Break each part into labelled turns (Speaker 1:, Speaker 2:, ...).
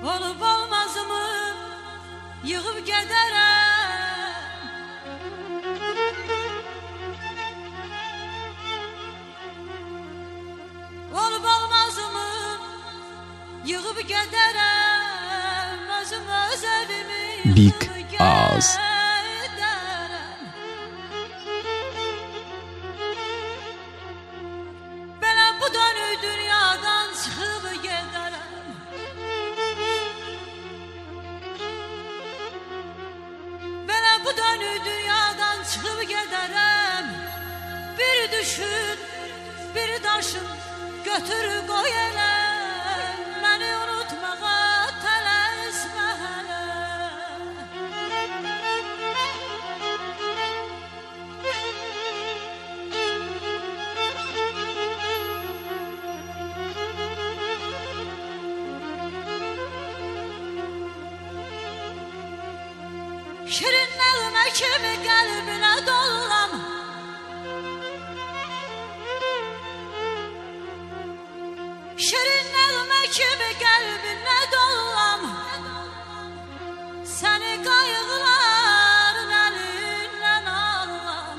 Speaker 1: Olub olmazımı yığıb gedərəm. Olub olmazımı yığıb gedərəm. Özüm öz evimi
Speaker 2: Big Oz.
Speaker 1: Belə bu dönük dünyadan çıxıb gedərəm. Belə bu dönük dünyadan çıxıb gedərəm. Bir düşün, bir daşın götür qoy elə. Məni unutmağa tələsmə hələ. Şirin nəğmə kimi qəlbinə dollam. Şirin nəğmə kimi qəlbinə dollam. Səni qayğıların əlindən allam.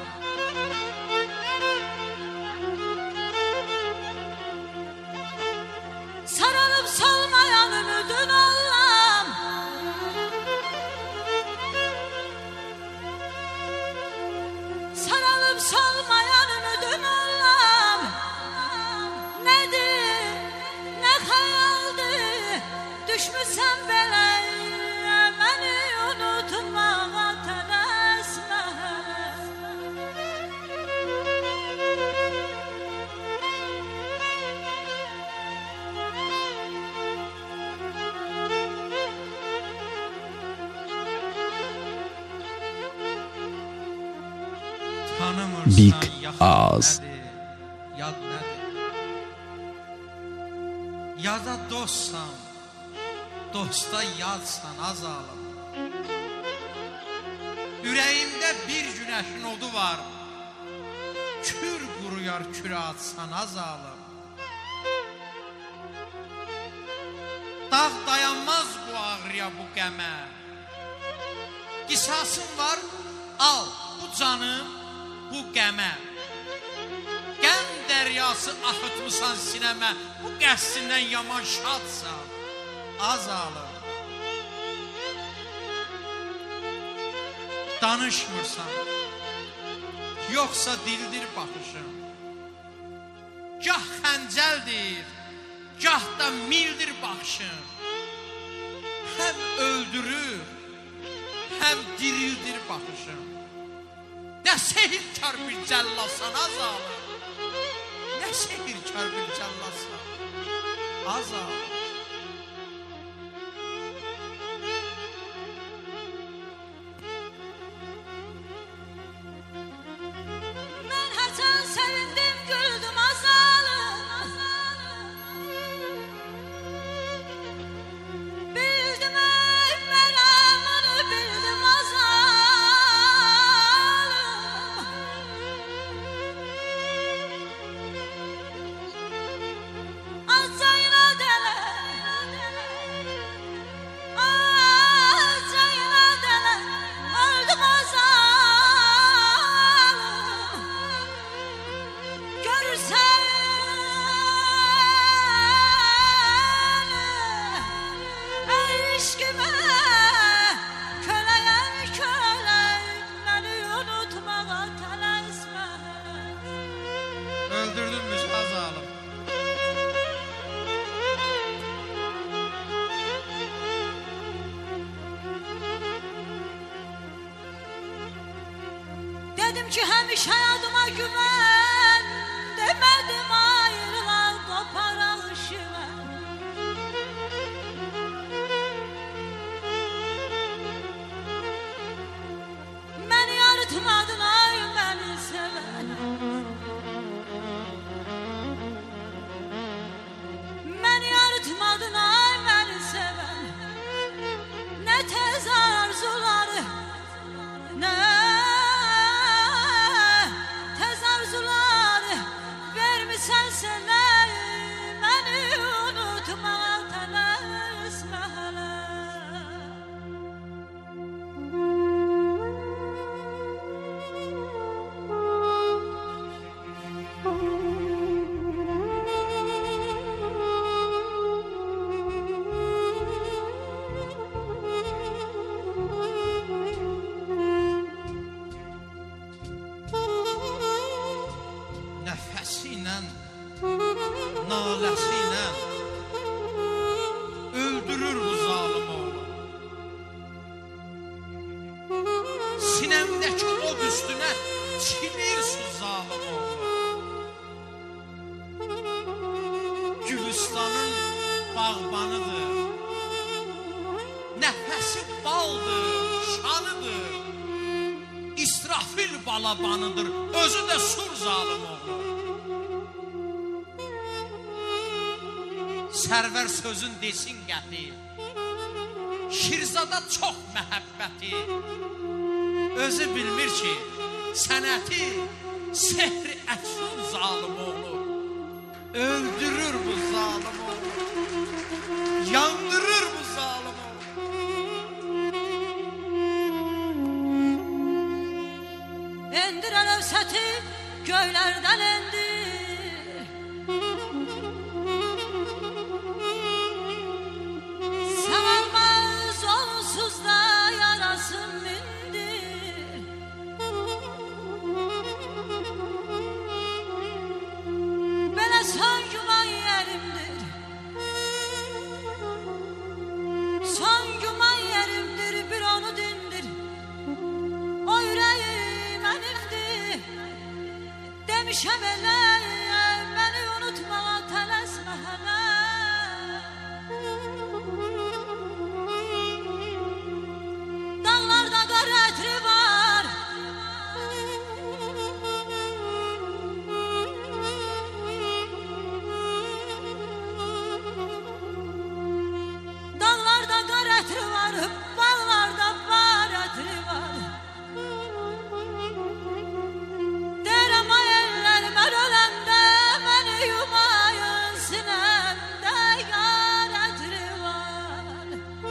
Speaker 1: Saralıb solmayan ümidin allam. Saralıb solmayan ümidin allam. Nədir, nə xəyaldır, düşmüsən beləyə. Məni unutmağa tələsmə hələ.
Speaker 3: Tanımırsan
Speaker 2: Big
Speaker 3: yaxın
Speaker 2: Oz.
Speaker 3: nədir, yad nədir? Yada dostsan, dosta yadsan azalım. Ürəyimdə bir günəşin odu var, kür quruyar kürə atsan azalım. Dağ dayanmaz bu ağrıya, bu qəmə. Qisasın var, al bu canım, bu qəmə. Qəm dəryası axıtmısan sinəmə, bu qəsdindən yaman şadsan, azalım. Danışmırsan, yoxsa dildir baxışın. Gah xəncəldir, gah da mildir baxışın. Həm öldürür, həm dirildir baxışın. Nə sehirkar bir cəllatsan azalım. Nə sehirkar bir cəllatsan azalım.
Speaker 1: Mən həsən sevindim, güldüm azalım. Bildim ey məramını, bildim azalım. Azca inad elə, azca inad elə, öldüm azalım. Görürsən ey eşqimə, köləyəm kölək, məni unutmağa tələsmə.
Speaker 3: Öldürdün bizi azalım.
Speaker 1: Dedim ki həmişə yadıma güvən, demədim ayrılar qoparaq işimə. Məni yaratmadın ay məni sevən. Məni yaratmadın ay məni sevən. Nə tez arzuları, nə tez arzuları vermisən.
Speaker 3: Gürcistanın bağbanıdır. Nəfəsi baldır, şanıdır. İsrafil balabanıdır, özü də sur zalim oğlu. Sərvər sözün desin qəti, Şirzada çox məhəbbəti. Özü bilmir ki, sənəti sehri əfsun zalim oğlu. Öldürür bu zalim oğlu, yandırır bu zalim oğlu.
Speaker 1: İndir əlevsəti göylərdən indir. Sevəlməz onsuz da yarasın mindir. Belə son güman yerimdir, son güman yerimdir, bir onu dindir. O yüreği mənimdir, demişəm elə, beni unutmağa tələsmə hələ. Dağlarda qar ətri var, dağlarda qar ətri var, bağlarda bar ətri var. Deyirəm ay eller, mən öləndə məni yumayın, sinəmdə yar ətri var.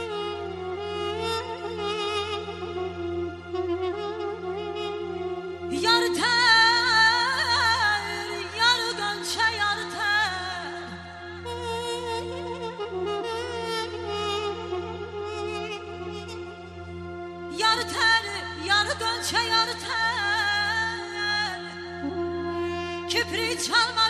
Speaker 1: Yar tər, yar qönçə, yar tər. Yar tər, yar qönçə, yar tər. Kiprik çalma